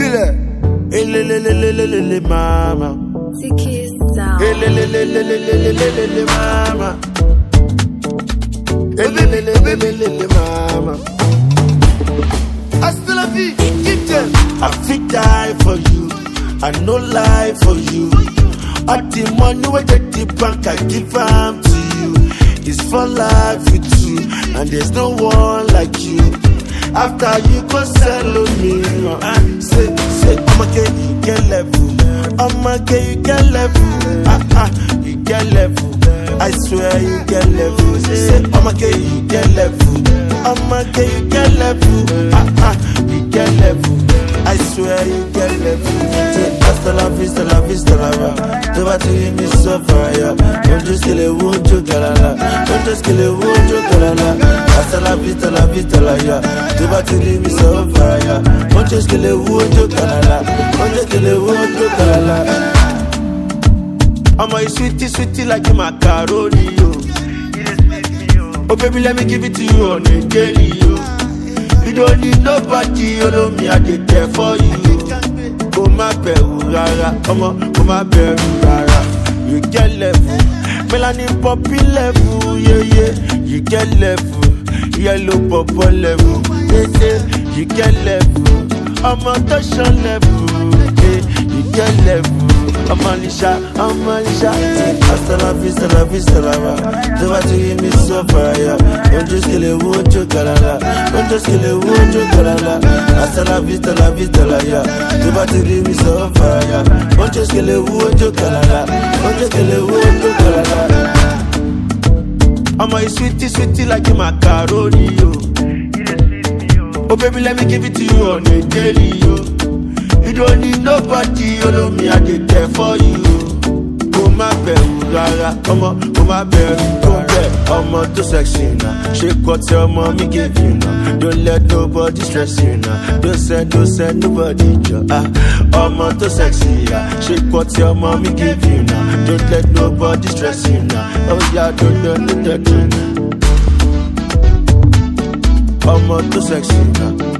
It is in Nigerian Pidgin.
Feel it, mama. Tiki sound. Mama. Mama. Hasta la vie, keep them. I fit die for you, I no lie for you. All the money with the bank, I give them to you. It's for life with you, and there's no one like you. After you go sell me, say, I'ma get you get level. I'ma get you get level. You get level. I swear you get level. Say, I'ma get you get level. I'ma get you get level. You get level. I swear you get level. Say, hasta la vista, la vista, la va. Tu vas te give me so fire. Don't just kill it, won't you, galala. Don't just kill it, won't you, galala. Hasta la vista, la ya. Tu vas te give me so fire. Don't just kill it, won't you, galala. Don't just kill it, won't you, galala. I'm a sweetie like a macaroni, yo. Oh baby, let me give it to you on a daily, yo. You don't need nobody, you know me, I did there for you. Oh my rara, oh my rara. You get level, melanin poppy level, yeah. You get level, yellow purple level, yeah. You get level, I'm a touch on level, yeah. You get level. I'm Alicia. Hasta la vista, la va. Tu vas to give me so fire. Don't just kill it, won't you, galala. Don't just kill it, won't you, galala. Hasta la vista, la ya. Tu vas to give me so fire. Don't just kill it, won't you, galala. Don't just kill it, won't you, galala. I'm a sweetie like a macaroni, yo. Oh baby, let me give it to you on a daily, yo. You don't need nobody, you know me, I did there for you. Oh my baby, rara, come on, my baby, don't bet, I'm too sexy now. Shake what your mommy give you now. Don't let nobody stress you now. Don't send nobody joy. I'm too sexy, yeah. Shake what your mommy give you now. Don't let nobody stress you now. Oh yeah, don't let you now. I'm too sexy now.